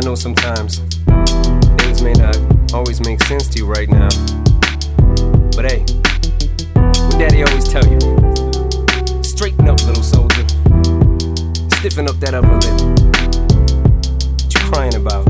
know sometimes things may not always make sense to you right now, but hey, what Daddy always tell you, straighten up, little soldier, stiffen up that upper lip. What you crying about?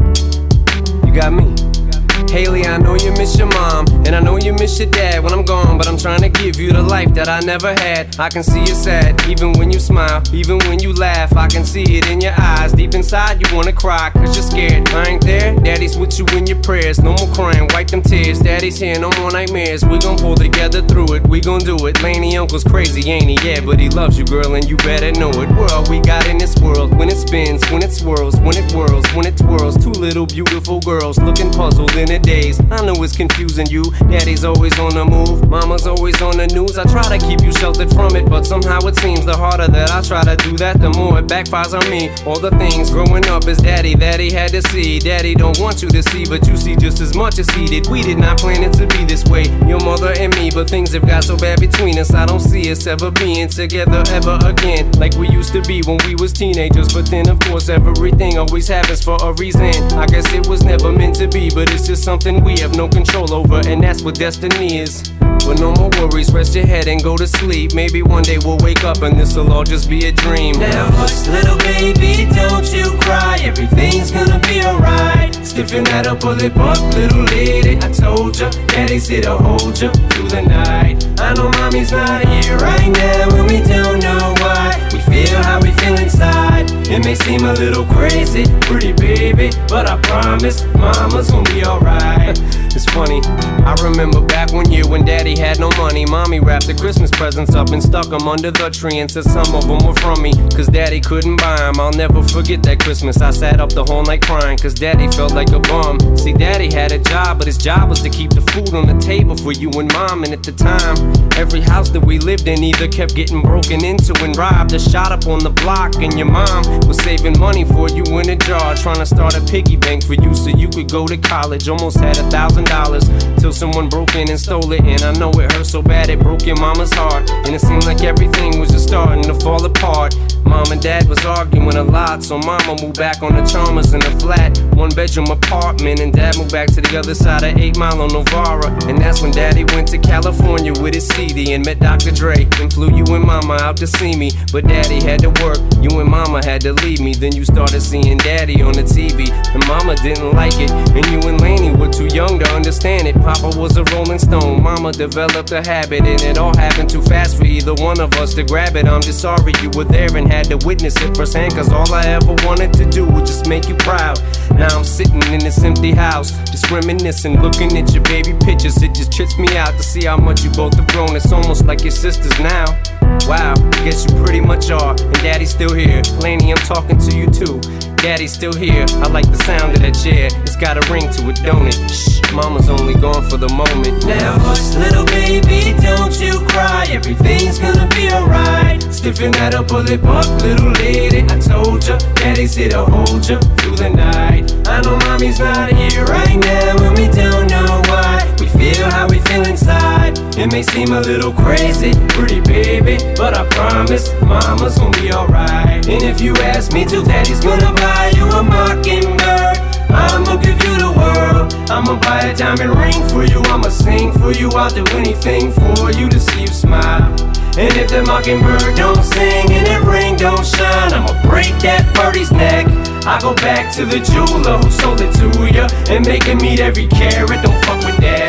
You got me. Haley, I know you miss your mom, and I know you miss your dad when I'm gone, but I'm trying to give you the life that I never had. I can see you sad, even when you smile, even when you laugh, I can see it in your eyes. Deep inside you wanna cry, cause you're scared. I ain't there, Daddy's with you in your prayers. No more crying, wipe them tears. Daddy's here, no more nightmares. We gon' pull together through it, we gon' do it. Laney uncle's crazy, ain't he? Yeah, but he loves you, girl, and you better know it. We're all we got in this world. When it spins, when it swirls, when it whirls, when it twirls. Two little beautiful girls looking puzzled in a daze. I know it's confusing you. Daddy's always on the move, mama's always on the news. I try to keep you sheltered from it, but somehow it seems the harder that I try to do that, the more it backfires on me. All the things growing up as daddy that he had to see, daddy don't want you to see, but you see just as much as he did. We did not plan it to be this way, your mother and me, but things have got so bad between us. I don't see us ever being together ever again, like we used to be when we was teenagers. But then of course everything always happens for a reason. I guess it was never meant to be, but it's just something we have no control over, and that's what destiny is. But no more worries, rest your head and go to sleep. Maybe one day we'll wake up and this'll all just be a dream. Now hush, little baby, don't you cry. Everything's gonna be alright. Stiffen that upper lip up, little lady. I told ya, Daddy's here to hold ya through the night. I know mommy's not here right now, and we don't know why. We feel how we feel inside. It may seem a little crazy, pretty baby, but I promise mama's gonna be alright. It's funny, I remember back one year when Daddy had no money. Mommy wrapped the Christmas presents up and stuck them under the tree and said some of them were from me, cause Daddy couldn't buy them. I'll never forget that Christmas. I sat up the whole night crying, cause Daddy felt like a bum. See, Daddy had a job, but his job was to keep the food on the table for you and Mom. And at the time, every house that we lived in either kept getting broken into and robbed or shot up on the block. And your mom was saving money for you in a jar, trying to start a piggy bank for you so you could go to college. Almost had $1,000 till someone broke in and stole it. And I know it hurt so bad it broke your mama's heart, and it seemed like everything was just starting to fall apart. Mom and Dad was arguing a lot, so Mama moved back on the Chalmers in a flat 1-bedroom apartment, and Dad moved back to the other side of 8 Mile on Novara. And that's when Daddy went to California with his CD and met Dr. Dre and flew you and Mama out to see me. But Daddy had to work, you and Mama had to leave me. Then you started seeing Daddy on the TV, and Mama didn't like it, and you and Laney were too young to understand it. Papa was a Rolling Stone, Mama developed a habit, and it all happened too fast for either one of us to grab it. I'm just sorry you were there and had to witness it firsthand, cause all I ever wanted to do was just make you proud. Now I'm sitting in this empty house, just reminiscing, looking at your baby pictures. It just trips me out to see how much you both have grown. It's almost like your sisters now. Wow, guess you pretty much are, and Daddy's still here. Laney, I'm talking to you too. Daddy's still here, I like the sound of that chair. It's got a ring to it, don't it? Shh, Mama's only gone for the moment. Now hush, little baby, don't you cry. Everything's gonna be alright. Stiffen that upper lip up, little lady. I told ya, Daddy's here to hold ya through the night. I know mommy's not here right now, and we don't know why. We feel how we feel inside. It may seem a little crazy, pretty baby, but I promise mama's gonna be alright. And if you ask me to, Daddy's gonna buy you a mockingbird. I'ma give you the world. I'ma buy a diamond ring for you. I'ma sing for you. I'll do anything for you to see you smile. And if the mockingbird don't sing and that ring don't shine, I'ma break that birdie's neck. I go back to the jeweler who sold it to ya and make him eat every carat. Don't fuck with that.